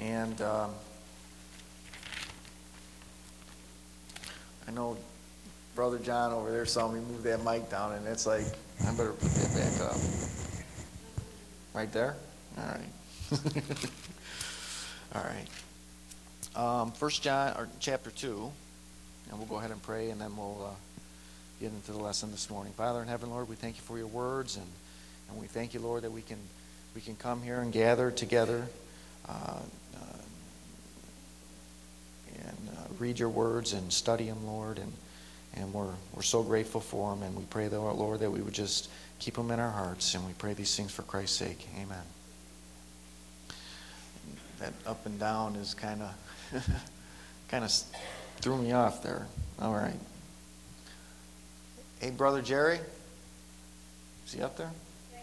And I know Brother John over there saw me move that mic down, and it's like, I better put that back up. Right there? All right. All right. 1 John, or chapter 2, and we'll go ahead and pray, and then we'll get into the lesson this morning. Father in heaven, Lord, we thank you for your words, and we thank you, Lord, that we can come here and gather together and read your words and study them, Lord, and we're so grateful for them, and we pray, Lord, that we would just keep them in our hearts, and we pray these things for Christ's sake. Amen. That up and down is kind of threw me off there. All right. Hey, Brother Jerry, is he up there?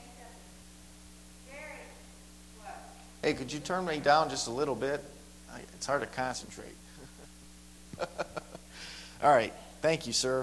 Hey, could you turn me down just a little bit? It's hard to concentrate. All right. Thank you, sir.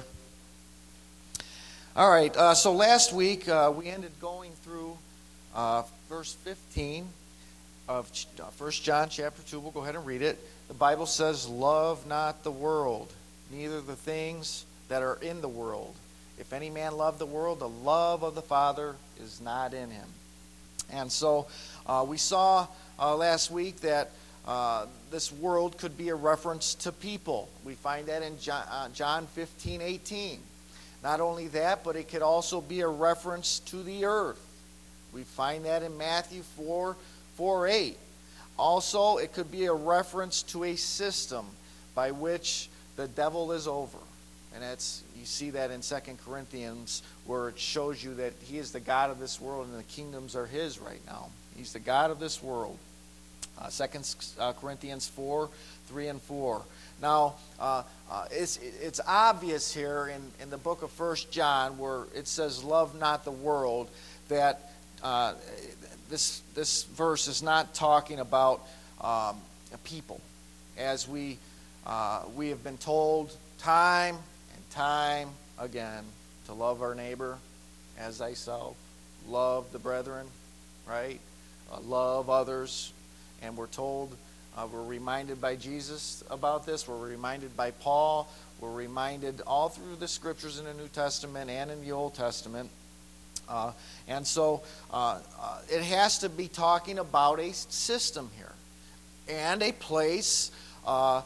All right. So last week we ended going through verse 15 of 1 John chapter 2. We'll go ahead and read it. The Bible says, "Love not the world, neither the things that are in the world. If any man love the world, the love of the Father is not in him." And so we saw last week that this world could be a reference to people. We find that in John 15:18. Not only that, but it could also be a reference to the earth. We find that in Matthew 4:8. Also, it could be a reference to a system by which the devil is over. And you see that in 2 Corinthians, where it shows you that he is the God of this world and the kingdoms are his right now. He's the God of this world. 2 Corinthians 4:3 and 4. Now, it's obvious here in the book of 1 John, where it says, "Love not the world," that this verse is not talking about people. As we have been told time and time again to love our neighbor as thyself, love the brethren, right? Love others. And we're told, we're reminded by Jesus about this. We're reminded by Paul. We're reminded all through the scriptures in the New Testament and in the Old Testament. And so it has to be talking about a system here and a place for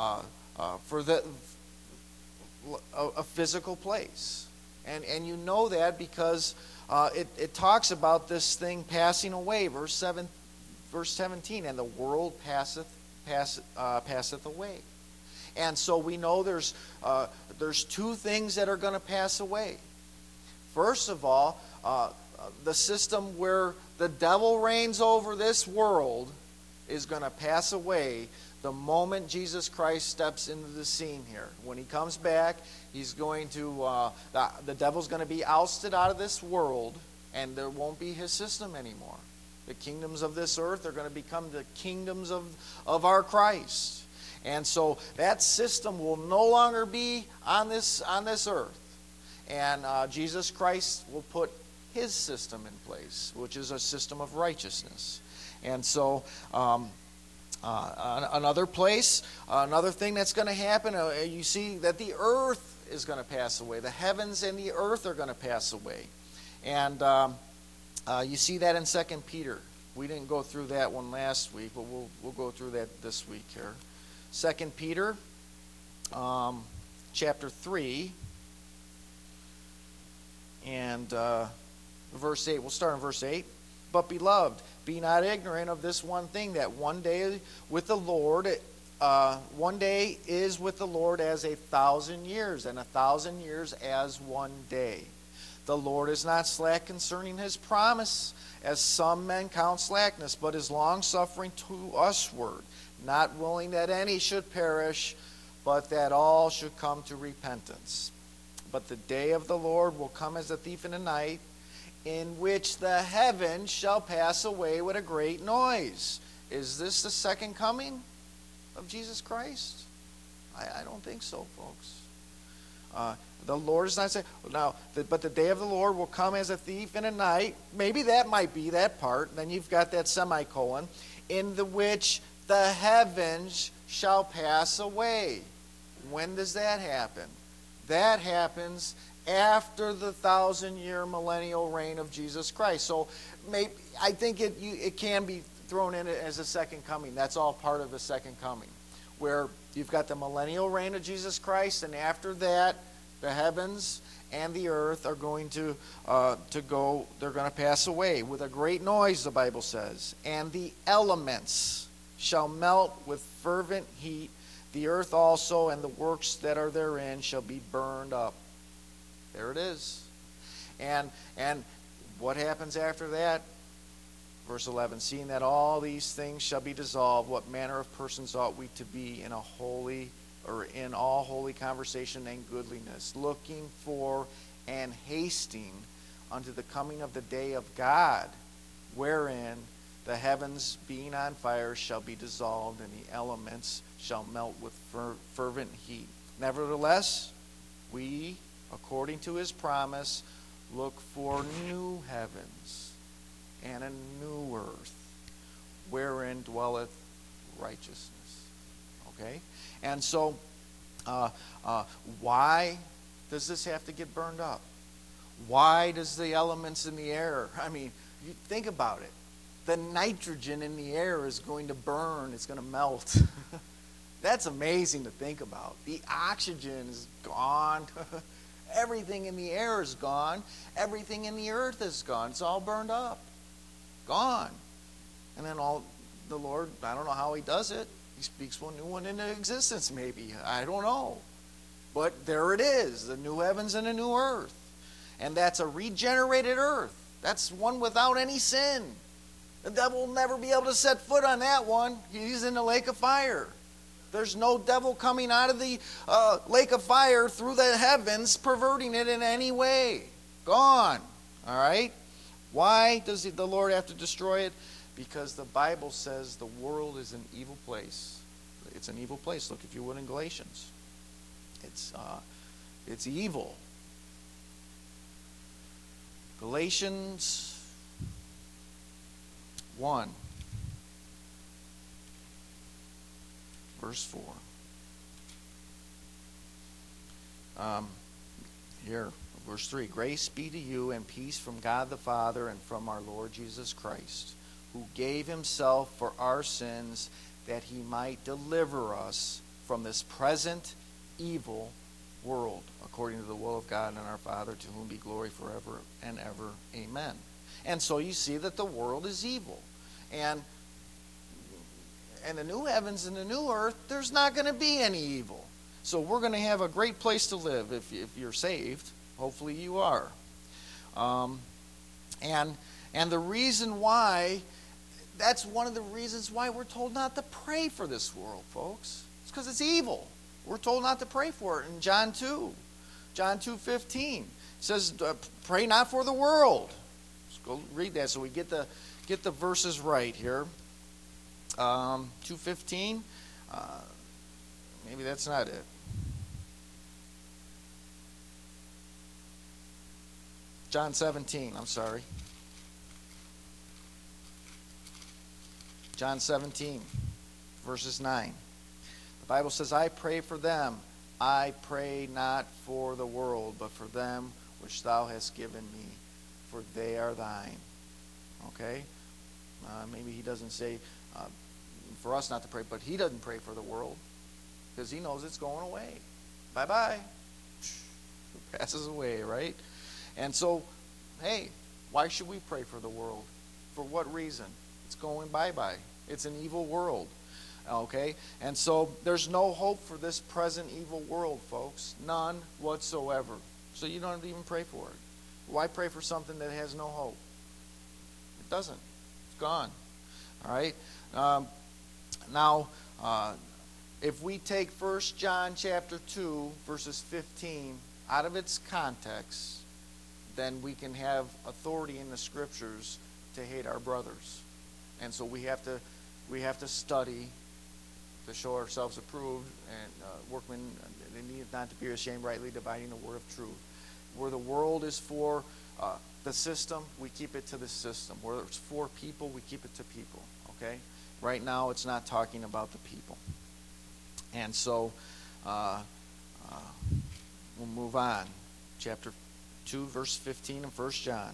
a physical place. And you know that because it talks about this thing passing away. Verse 17, "And the world passeth away." And so we know there's two things that are going to pass away. First of all, the system where the devil reigns over this world is going to pass away the moment Jesus Christ steps into the scene here. When he comes back, he's going to the devil's going to be ousted out of this world, and there won't be his system anymore. The kingdoms of this earth are going to become the kingdoms of our Christ. And so that system will no longer be on this earth. And Jesus Christ will put his system in place, which is a system of righteousness. And so another place, another thing that's going to happen, you see that the earth is going to pass away. The heavens and the earth are going to pass away. And you see that in 2 Peter. We didn't go through that one last week, but we'll go through that this week here. 2 Peter chapter 3 and verse 8. We'll start in verse 8. "But beloved, be not ignorant of this one thing, that one day is with the Lord as 1,000 years, and 1,000 years as one day. The Lord is not slack concerning his promise, as some men count slackness, but is long-suffering to usward, not willing that any should perish, but that all should come to repentance. But the day of the Lord will come as a thief in the night, in which the heavens shall pass away with a great noise." Is this the second coming of Jesus Christ? I don't think so, folks. The Lord is not saying, but the day of the Lord will come as a thief in the night. Maybe that might be that part. Then you've got that semicolon. "In the which the heavens shall pass away. When does that happen? That happens after the 1,000-year millennial reign of Jesus Christ. So I think it can be thrown in as a second coming. That's all part of the second coming, where you've got the millennial reign of Jesus Christ, and after that, the heavens and the earth are going to go. They're going to pass away with a great noise, the Bible says, and the elements shall melt with fervent heat. The earth also and the works that are therein shall be burned up. There it is. And what happens after that? Verse 11, seeing that all these things shall be dissolved, what manner of persons ought we to be in all holy conversation and goodliness, looking for and hasting unto the coming of the day of God, wherein the heavens being on fire shall be dissolved, and the elements shall melt with fervent heat. Nevertheless, we, according to his promise, look for new heavens and a new earth, wherein dwelleth righteousness. Okay? And so, why does this have to get burned up? Why does the elements in the air, you think about it. The nitrogen in the air is going to burn. It's going to melt. That's amazing to think about. The oxygen is gone. Everything in the air is gone. Everything in the earth is gone. It's all burned up. Gone. And then the Lord, I don't know how he does it. He speaks one new one into existence maybe. I don't know. But there it is. The new heavens and a new earth. And that's a regenerated earth. That's one without any sin. The devil will never be able to set foot on that one. He's in the lake of fire. There's no devil coming out of the lake of fire through the heavens perverting it in any way. Gone. All right? Why does the Lord have to destroy it? Because the Bible says the world is an evil place. It's an evil place. Look, if you would, in Galatians. It's evil. Galatians 1, verse 4. Here, verse 3. Grace be to you and peace from God the Father and from our Lord Jesus Christ, who gave himself for our sins that he might deliver us from this present evil world, according to the will of God and our Father, to whom be glory forever and ever. Amen. And so you see that the world is evil. And the new heavens and the new earth, there's not going to be any evil. So we're going to have a great place to live if you're saved. Hopefully you are. And the reason why, that's one of the reasons why we're told not to pray for this world, folks. It's because it's evil. We're told not to pray for it in John 2. John 2:15 says, pray not for the world. Let's go read that so we get the verses right here. 2:15. Maybe that's not it. John 17, I'm sorry. John 17, verses 9. The Bible says, I pray for them. I pray not for the world, but for them which thou hast given me, for they are thine. Okay? Maybe he doesn't say for us not to pray, but he doesn't pray for the world because he knows it's going away. Bye-bye. It passes away, right? And so, hey, why should we pray for the world? For what reason? It's going bye-bye. It's an evil world. Okay? And so there's no hope for this present evil world, folks. None whatsoever. So you don't even pray for it. Why pray for something that has no hope? It doesn't. It's gone. All right? Now, if we take 1 John chapter 2, verses 15, out of its context, then we can have authority in the Scriptures to hate our brothers. And so we have to study to show ourselves approved and workmen they need not to be ashamed, rightly dividing the word of truth. Where the world is for the system, we keep it to the system. Where it's for people, we keep it to people. Okay? Right now, it's not talking about the people. And so, we'll move on. Chapter 2, verse 15 of 1 John.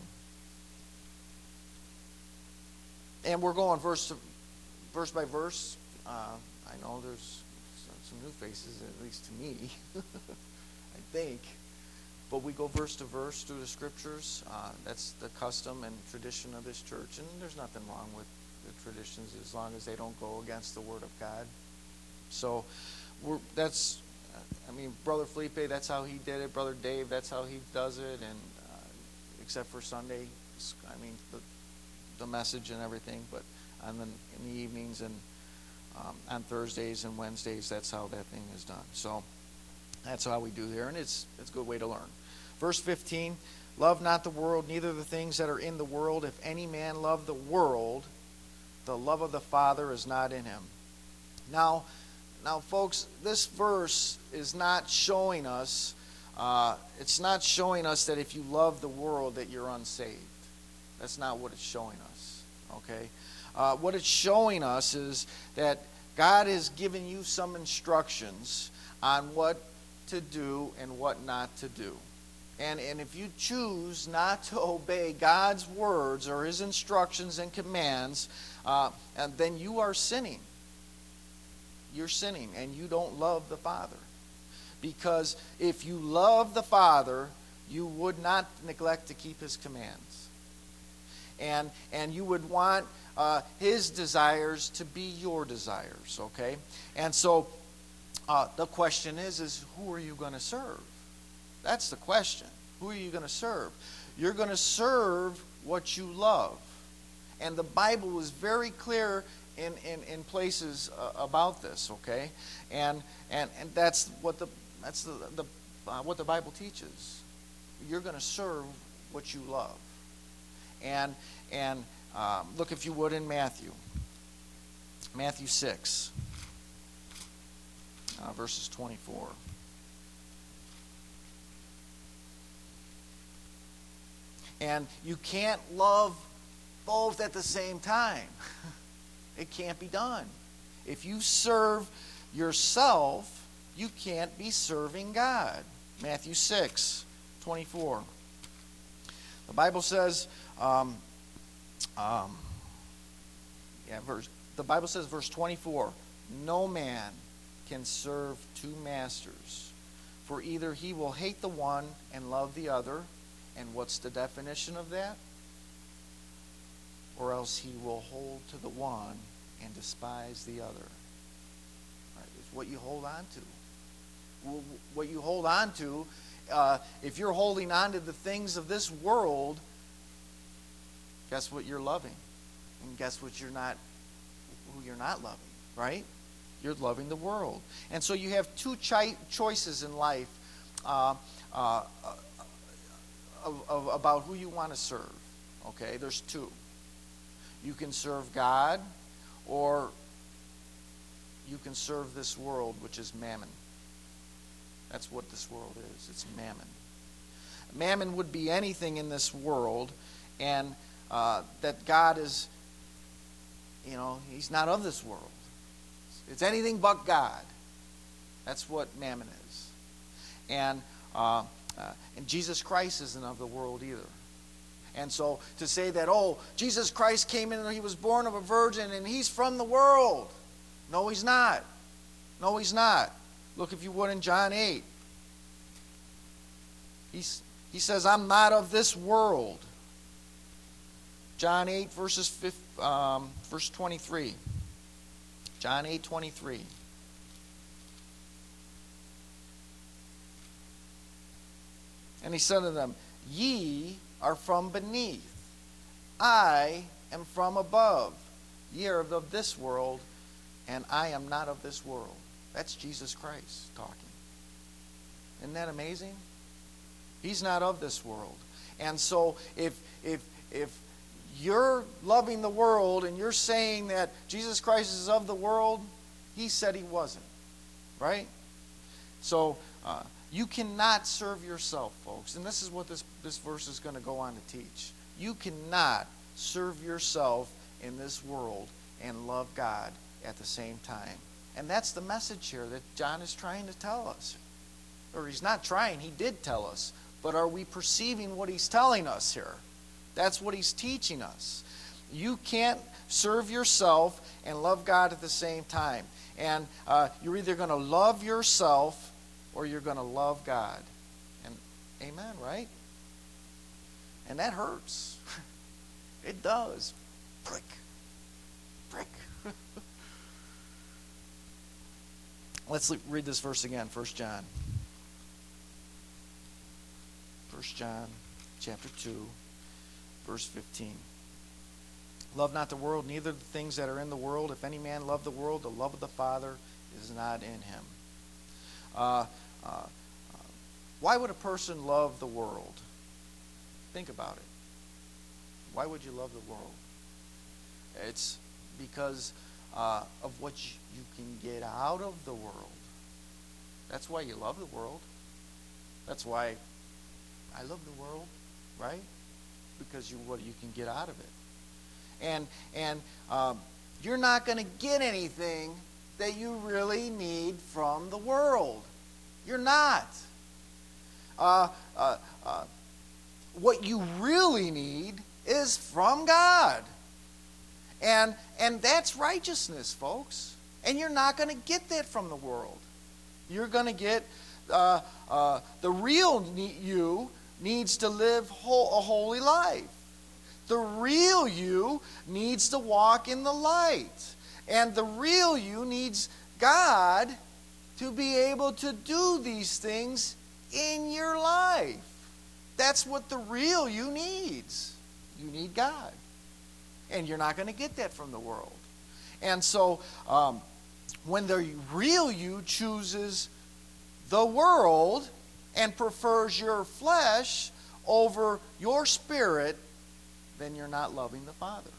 And we're going verse by verse. I know there's some new faces, at least to me, I think. But we go verse to verse through the Scriptures. That's the custom and tradition of this church. And there's nothing wrong with the traditions as long as they don't go against the Word of God. So Brother Felipe, that's how he did it. Brother Dave, that's how he does it. And except for Sunday, the message and everything. But in the evenings and on Thursdays and Wednesdays, that's how that thing is done. So that's how we do here, and it's a good way to learn. Verse 15, love not the world, neither the things that are in the world. If any man love the world, the love of the Father is not in him. Now, folks, this verse is not showing us, it's not showing us that if you love the world that you're unsaved. That's not what it's showing us, okay? What it's showing us is that God has given you some instructions on what to do and what not to do. And if you choose not to obey God's words or His instructions and commands, and then you are sinning. You're sinning, and you don't love the Father. Because if you love the Father, you would not neglect to keep His commands. And you would want His desires to be your desires, okay? And so the question is who are you going to serve? That's the question. Who are you going to serve? You're going to serve what you love. And the Bible is very clear in places about this, okay? And that's what the Bible teaches. You're going to serve what you love. And look, if you would, in Matthew 6, verses 24. And you can't love both at the same time. It can't be done. If you serve yourself, you can't be serving God. Matthew 6, 24. The Bible says, the Bible says, verse 24, no man can serve two masters, for either he will hate the one and love the other, and what's the definition of that? Or else he will hold to the one and despise the other. Right? It's what you hold on to. What you hold on to, if you're holding on to the things of this world, guess what you're loving? And guess what who you're not loving, right? You're loving the world. And so you have two choices in life about who you want to serve. Okay, there's two. You can serve God, or you can serve this world, which is mammon. That's what this world is. It's mammon. Mammon would be anything in this world, and that God is, He's not of this world. It's anything but God. That's what mammon is. And Jesus Christ isn't of the world either. And so to say that, Jesus Christ came in and He was born of a virgin and He's from the world. No, He's not. No, He's not. Look, if you would, in John 8. He says, I'm not of this world. John 8, verse 23. John 8, 23. And He said to them, ye are from beneath. I am from above. Ye are of this world, and I am not of this world. That's Jesus Christ talking. Isn't that amazing? He's not of this world. And so if you're loving the world and you're saying that Jesus Christ is of the world, He said He wasn't. Right? So you cannot serve yourself, folks. And this is what this verse is going to go on to teach. You cannot serve yourself in this world and love God at the same time. And that's the message here that John is trying to tell us. Or he's not trying, he did tell us. But are we perceiving what he's telling us here? That's what he's teaching us. You can't serve yourself and love God at the same time. And you're either going to love yourself or you're going to love God. And amen, right? And that hurts. It does. Prick. Prick. Let's read this verse again, 1 John. 1 John chapter 2, verse 15. Love not the world, neither the things that are in the world. If any man love the world, the love of the Father is not in him. Why would a person love the world? Think about it. Why would you love the world? It's because of what you can get out of the world. That's why you love the world. That's why I love the world, right? Because what you can get out of it. And you're not going to get anything that you really need from the world. You're not. What you really need is from God. And that's righteousness, folks. And you're not going to get that from the world. You're going to get the real you needs to live a holy life. The real you needs to walk in the light. And the real you needs God to be able to do these things in your life. That's what the real you needs. You need God. And you're not going to get that from the world. And so when the real you chooses the world and prefers your flesh over your spirit, then you're not loving the Father.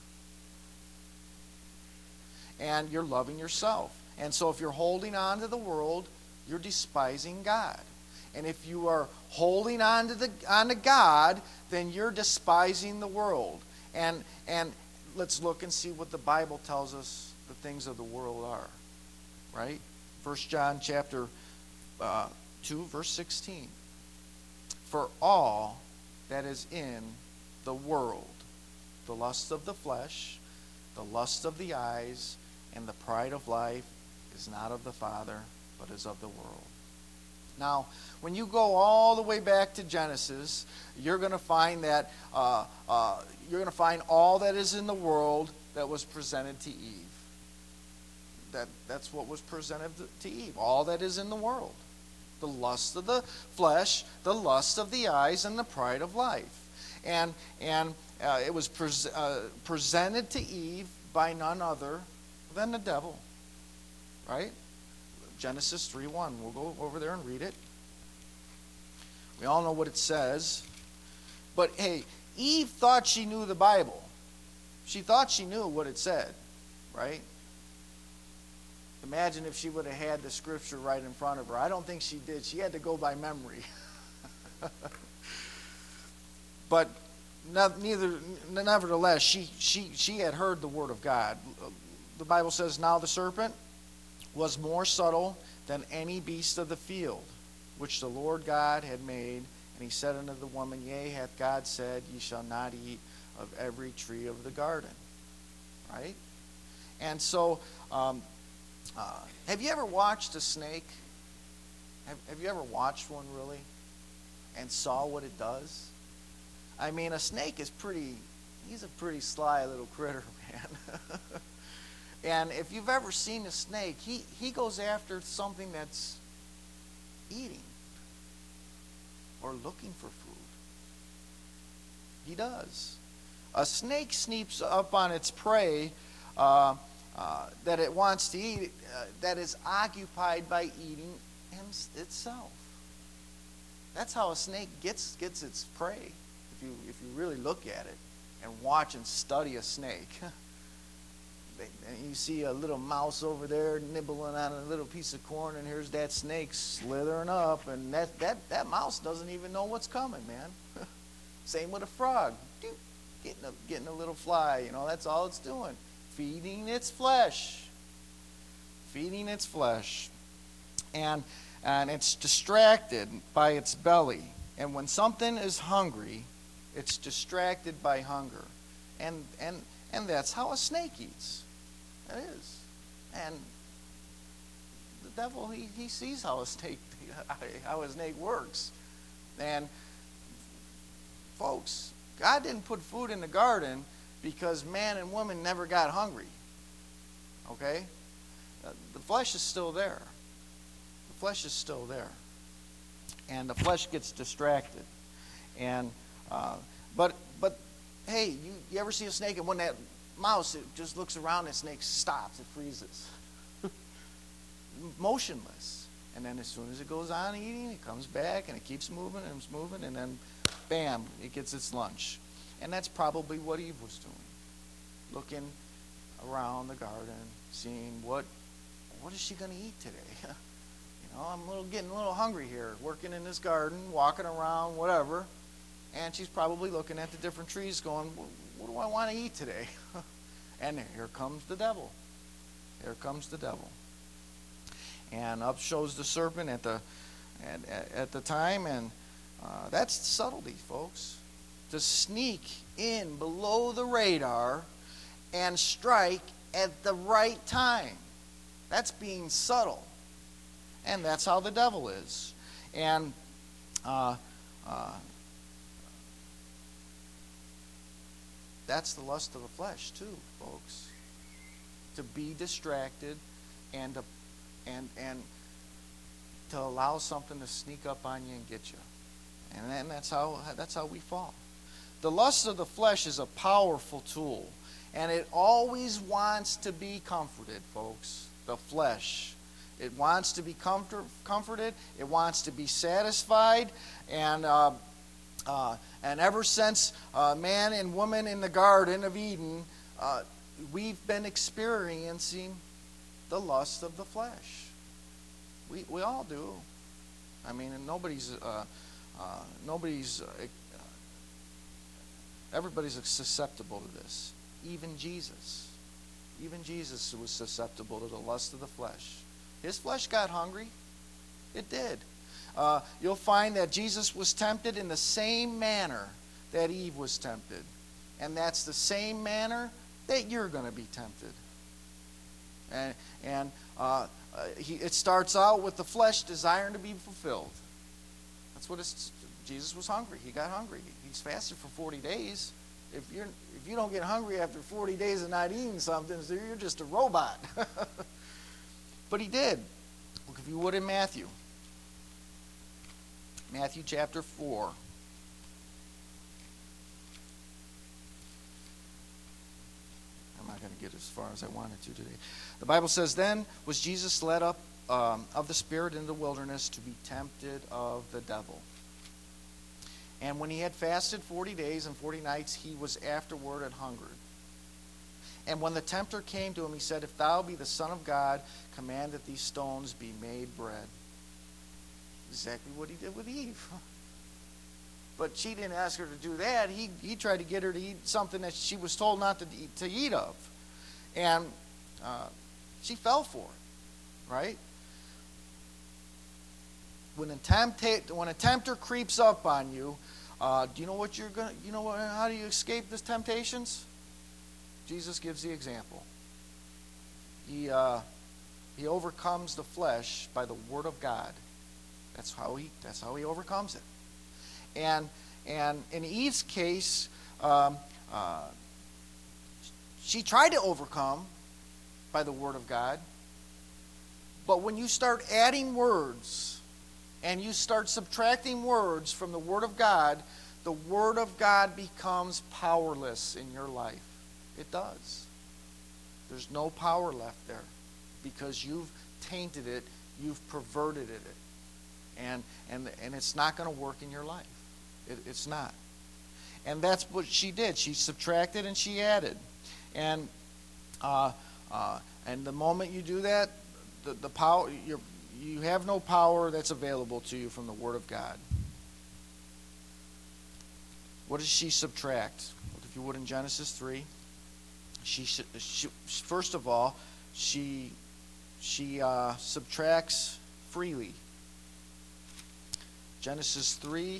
And you're loving yourself. And so if you're holding on to the world, you're despising God. And if you are holding on to God, then you're despising the world. And let's look and see what the Bible tells us the things of the world are. Right? 1 John chapter 2, verse 16. For all that is in the world, the lust of the flesh, the lust of the eyes, and the pride of life is not of the Father, but is of the world. Now, when you go all the way back to Genesis, you're going to find that you're going to find all that is in the world that was presented to Eve. That's what was presented to Eve. All that is in the world. The lust of the flesh, the lust of the eyes, and the pride of life. And it was presented to Eve by none other than the devil. Right? Genesis 3:1. We'll go over there and read it. We all know what it says. But hey, Eve thought she knew the Bible. She thought she knew what it said. Right? Imagine if she would have had the scripture right in front of her. I don't think she did. She had to go by memory. But nevertheless, she had heard the word of God. The Bible says, now the serpent was more subtle than any beast of the field, which the Lord God had made. And he said unto the woman, Yea, hath God said, Ye shall not eat of every tree of the garden. Right? And so, have you ever watched a snake? Have you ever watched one really? And saw what it does? I mean, a snake is he's a pretty sly little critter, man. And if you've ever seen a snake, he goes after something that's eating or looking for food. He does. A snake sneaks up on its prey that it wants to eat, that is occupied by eating itself. That's how a snake gets its prey. If you really look at it and watch and study a snake. And you see a little mouse over there nibbling on a little piece of corn, and here's that snake slithering up, and that mouse doesn't even know what's coming, man. Same with a frog. Getting a little fly, that's all it's doing. feeding its flesh. Feeding its flesh. And it's distracted by its belly. And when something is hungry, it's distracted by hunger. And that's how a snake eats. It is. And the devil, he sees how a snake works. And folks, God didn't put food in the garden because man and woman never got hungry. Okay? The flesh is still there. The flesh is still there. And the flesh gets distracted. And but hey, you ever see a snake, and when that mouse, it just looks around, and the snake stops, it freezes. Motionless. And then as soon as it goes on eating, it comes back and it keeps moving and it's moving, and then bam, it gets its lunch. And that's probably what Eve was doing. Looking around the garden, seeing what is she going to eat today? I'm getting a little hungry here, working in this garden, walking around, whatever. And she's probably looking at the different trees going, what do I want to eat today? And here comes the devil. Here comes the devil. And up shows the serpent at the time, and that's subtlety, folks. To sneak in below the radar and strike at the right time. That's being subtle. And that's how the devil is. And that's the lust of the flesh too, folks. To be distracted and to allow something to sneak up on you and get you. And then that's how we fall. The lust of the flesh is a powerful tool, and it always wants to be comforted, folks. The flesh. It wants to be comforted. It wants to be satisfied. And ever since man and woman in the Garden of Eden, we've been experiencing the lust of the flesh. We all do. I mean, and everybody's susceptible to this. Even Jesus. Even Jesus was susceptible to the lust of the flesh. His flesh got hungry. It did. You'll find that Jesus was tempted in the same manner that Eve was tempted. And that's the same manner that you're going to be tempted. It starts out with the flesh desiring to be fulfilled. That's what Jesus was hungry. He got hungry. He's fasted for 40 days. If you don't get hungry after 40 days of not eating something, so you're just a robot. But he did. Look, if you would, in Matthew. Matthew chapter 4. I'm not going to get as far as I wanted to today. The Bible says, then was Jesus led up of the Spirit into the wilderness to be tempted of the devil. And when he had fasted 40 days and 40 nights, he was afterward and hungered. And when the tempter came to him, he said, if thou be the Son of God, command that these stones be made bread. Exactly what he did with Eve. But she didn't ask her to do that. He tried to get her to eat something that she was told not to eat of. And she fell for it, right? When a tempter creeps up on you, do you know what you're going to, how do you escape these temptations? Jesus gives the example. He overcomes the flesh by the word of God. That's how he overcomes it. And in Eve's case, she tried to overcome by the word of God. But when you start adding words and you start subtracting words from the word of God, the word of God becomes powerless in your life. It does. There's no power left there because you've tainted it, you've perverted it. And it's not going to work in your life. It's not. And that's what she did. She subtracted and she added. And the moment you do that, the power you have no power that's available to you from the Word of God. What does she subtract? If you would, in Genesis 3. First of all, she subtracts freely. Genesis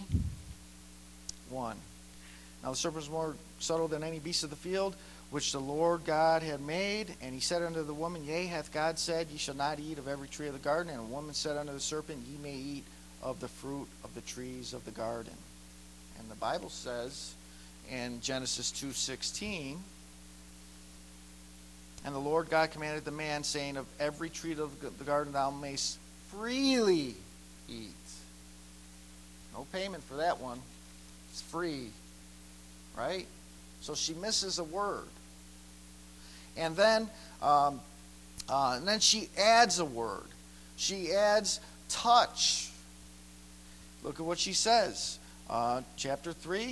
3:1. Now the serpent was more subtle than any beast of the field, which the Lord God had made. And he said unto the woman, Yea, hath God said, Ye shall not eat of every tree of the garden? And the woman said unto the serpent, Ye may eat of the fruit of the trees of the garden. And the Bible says in Genesis 2:16, and the Lord God commanded the man, saying, Of every tree of the garden thou mayst freely eat. No payment for that one. It's free. Right? So she misses a word. And then she adds a word. She adds touch. Look at what she says. Chapter 3.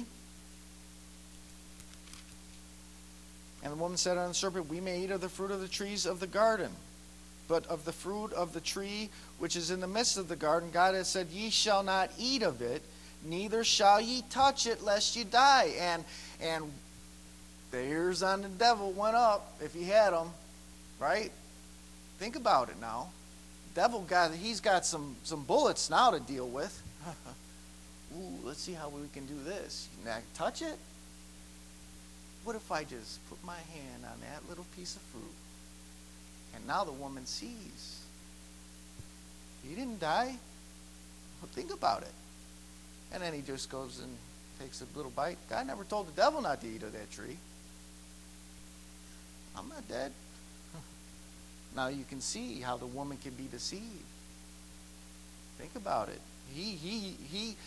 And the woman said unto the serpent, We may eat of the fruit of the trees of the garden. But of the fruit of the tree which is in the midst of the garden, God has said, Ye shall not eat of it, neither shall ye touch it, lest ye die. And the ears on the devil went up, if he had them, right? Think about it now. Devil he's got some bullets now to deal with. Ooh, let's see how we can do this. Now, touch it? What if I just put my hand on that little piece of fruit? And now the woman sees. He didn't die. Well, think about it. And then he just goes and takes a little bite. God never told the devil not to eat of that tree. I'm not dead. Now you can see how the woman can be deceived. Think about it. He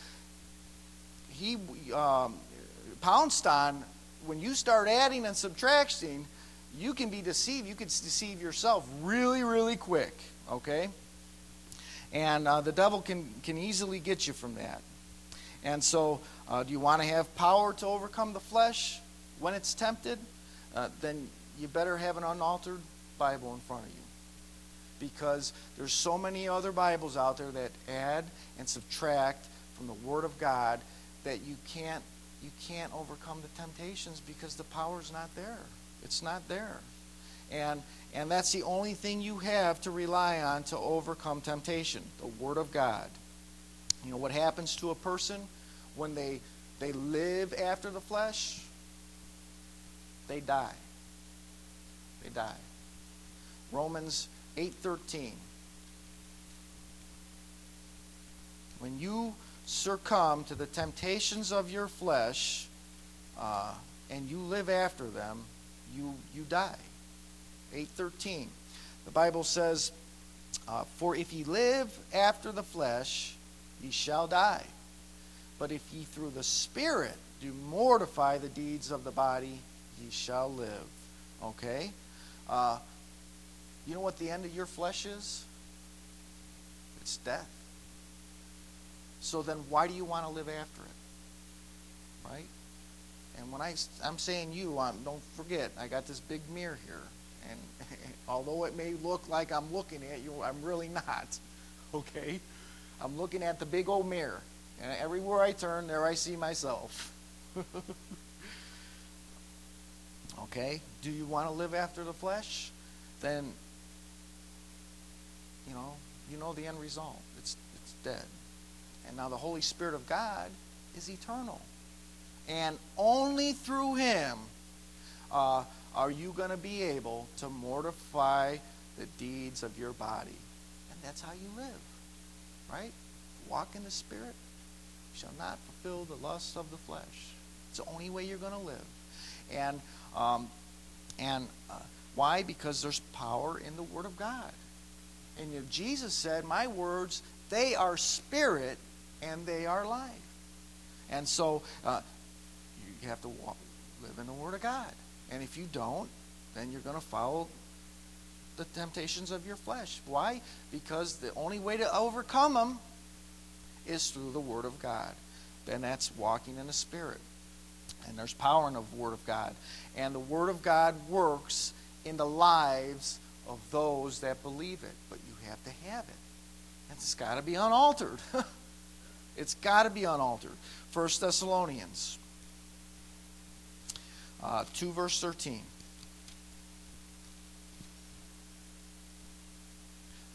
pounced on. When you start adding and subtracting, you can be deceived. You can deceive yourself really, really quick. Okay? And the devil can easily get you from that. And so, do you want to have power to overcome the flesh when it's tempted? Then you better have an unaltered Bible in front of you. Because there's so many other Bibles out there that add and subtract from the Word of God that you can't overcome the temptations because the power's not there. It's not there. And that's the only thing you have to rely on to overcome temptation, the Word of God. You know what happens to a person when they live after the flesh? They die. They die. Romans 8:13. When you succumb to the temptations of your flesh and you live after them, you die. 8:13. The Bible says, For if ye live after the flesh, ye shall die. But if ye through the Spirit do mortify the deeds of the body, ye shall live. Okay? You know what the end of your flesh is? It's death. So then why do you want to live after it? Right? And when I'm saying you, don't forget, I got this big mirror here. And although it may look like I'm looking at you, I'm really not. Okay? I'm looking at the big old mirror. And everywhere I turn, there I see myself. Okay? Do you want to live after the flesh? Then, you know the end result. It's dead. And now the Holy Spirit of God is eternal. And only through Him are you going to be able to mortify the deeds of your body. And that's how you live. Right? Walk in the Spirit. You shall not fulfill the lusts of the flesh. It's the only way you're going to live. And why? Because there's power in the Word of God. And Jesus said, My words, they are spirit and they are life. And so you have to live in the Word of God. And if you don't, then you're going to follow the temptations of your flesh. Why? Because the only way to overcome them is through the Word of God. Then that's walking in the Spirit. And there's power in the Word of God. And the Word of God works in the lives of those that believe it. But you have to have it. And it's got to be unaltered. It's got to be unaltered. 1 Thessalonians 2 verse 13.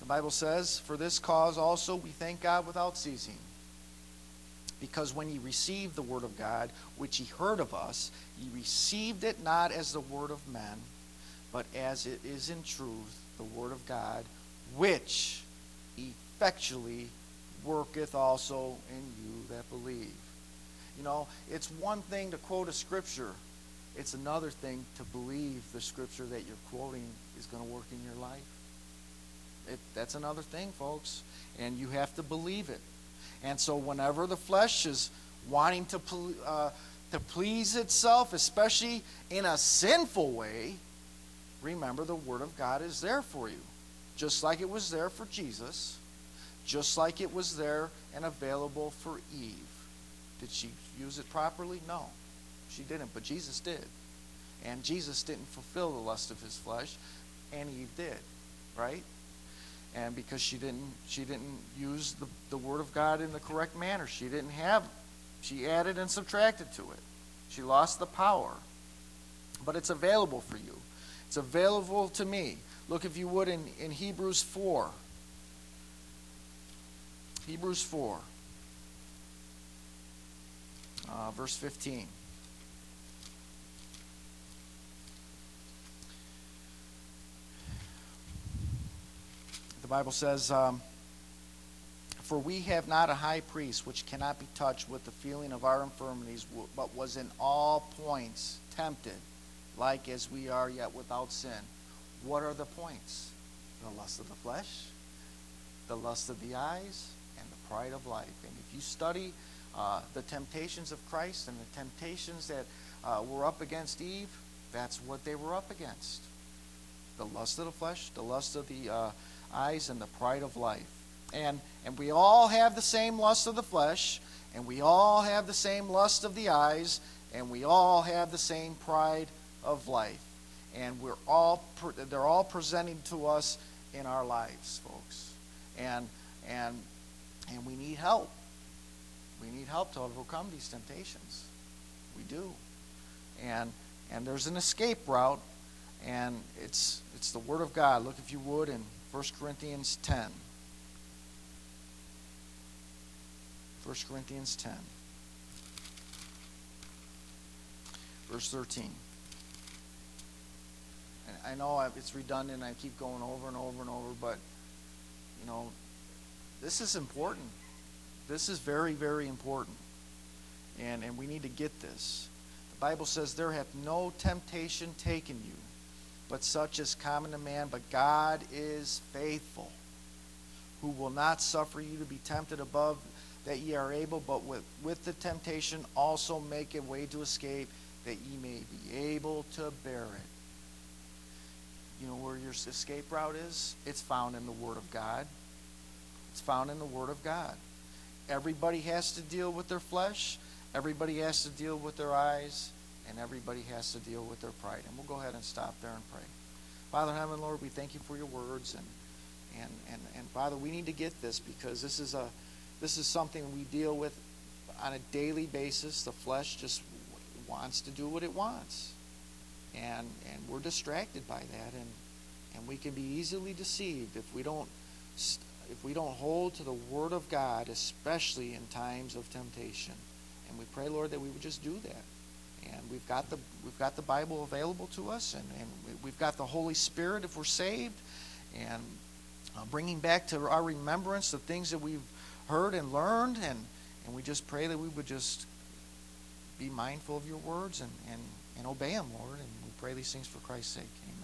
The Bible says, "For this cause also we thank God without ceasing. Because when ye received the word of God, which ye heard of us, ye received it not as the word of men, but as it is in truth the word of God, which effectually worketh also in you that believe." You know, it's one thing to quote a scripture. It's another thing to believe the scripture that you're quoting is going to work in your life. That's another thing, folks. And you have to believe it. And so whenever the flesh is wanting to please itself, especially in a sinful way, remember the Word of God is there for you. Just like it was there for Jesus. Just like it was there and available for Eve. Did she use it properly? No, she didn't, but Jesus did. And Jesus didn't fulfill the lust of his flesh, and Eve did, right? And because she didn't use the Word of God in the correct manner. She added and subtracted to it. She lost the power. But it's available for you. It's available to me. Look, if you would, in Hebrews 4. Hebrews 4. Verse 15. The Bible says, "For we have not a high priest which cannot be touched with the feeling of our infirmities, but was in all points tempted, like as we are, yet without sin." What are the points? The lust of the flesh, the lust of the eyes, and the pride of life. And if you study the temptations of Christ and the temptations that were up against Eve, that's what they were up against. The lust of the flesh, the lust of the eyes, and the pride of life. And we all have the same lust of the flesh, and we all have the same lust of the eyes, and we all have the same pride of life. And they're all presenting to us in our lives, folks. And we need help. We need help to overcome these temptations. We do. And there's an escape route, and it's the Word of God. Look, if you would, in 1 Corinthians 10. 1 Corinthians 10. Verse 13. And I know it's redundant. I keep going over and over and over, but, you know, this is important. This is very, very important. And we need to get this. The Bible says, "There hath no temptation taken you, but such is common to man. But God is faithful, who will not suffer you to be tempted above that ye are able, but with the temptation also make a way to escape, that ye may be able to bear it." You know where your escape route is? It's found in the Word of God. It's found in the Word of God. Everybody has to deal with their flesh. Everybody has to deal with their eyes. And everybody has to deal with their pride. And we'll go ahead and stop there and pray. Father in heaven, Lord, we thank you for your words. And Father, we need to get this, because this is something we deal with on a daily basis. The flesh just wants to do what it wants. And we're distracted by that. And we can be easily deceived if we don't hold to the Word of God, especially in times of temptation. And we pray, Lord, that we would just do that. And we've got the Bible available to us, and we've got the Holy Spirit if we're saved, and bringing back to our remembrance the things that we've heard and learned, and we just pray that we would just be mindful of your words and obey them, Lord. And we pray these things for Christ's sake. Amen.